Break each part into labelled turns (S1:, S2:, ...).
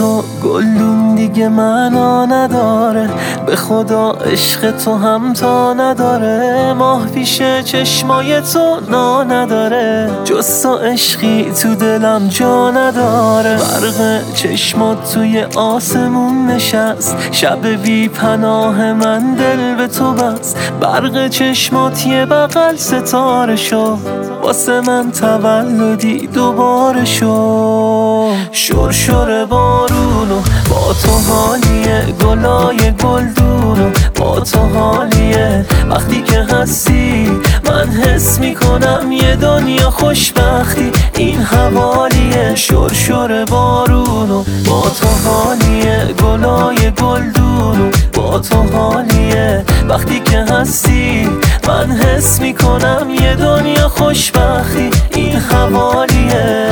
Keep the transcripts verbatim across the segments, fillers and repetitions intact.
S1: تو گلدون دیگه معنا نداره، به خدا عشق تو همتا نداره. ماه پیش چشمای تو نا نداره، جز تو عشقی تو دلم جا نداره. برق چشمات توی آسمون نشست، شب بی پناه من دل به تو بست. برق چشمات یه بغل ستاره شد، واسه من تولدی دوباره شد. شور شور بارونو با تو حالیه، گلای گلدونو با تو حالیه. وقتی که هستی من حس میکنم یه دنیا خوشبختی این حوالیه. شور شور بارونو با تو حالیه، گلای گلدونو با تو حالیه. وقتی که هستی من حس میکنم یه دنیا خوشبختی این حوالیه.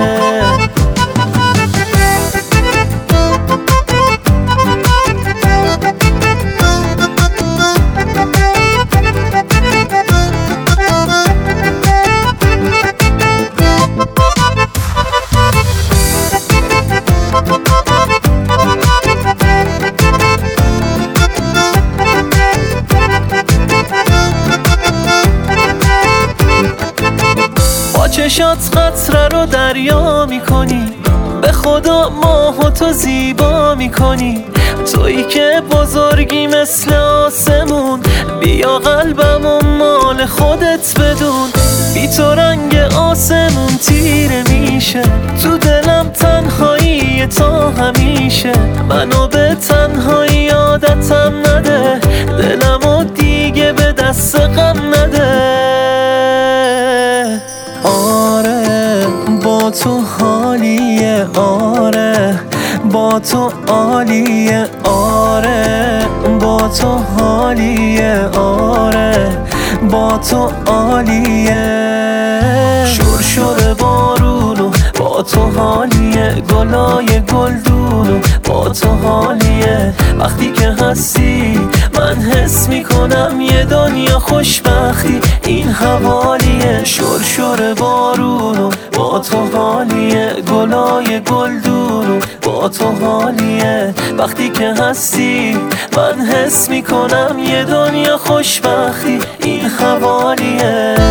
S1: چشات قطره رو دریا میکنی، به خدا ماه تو زیبا میکنی. تویی که بزرگی مثل آسمون، بیا قلبم و مال خودت بدون. بی تو رنگ آسمون تیره میشه، تو دلم تنهایی تا همیشه. منو به تنهایی عادتم نده، دلمو دیگه به دست غم نده. آره با تو حالیه، آره با تو عالیه، آره با تو حالیه، آره با تو عالیه. شور شور بارونو با تو حالیه، گلای گلدونو با تو حالیه. وقتی که هستی من حس میکنم یه دنیا خوشبختی این حوالیه. شور شور بارونو با تو حالیه، گلای گلدونو با تو حالیه. وقتی که هستی من حس میکنم یه دنیا خوشبختی این حوالیه.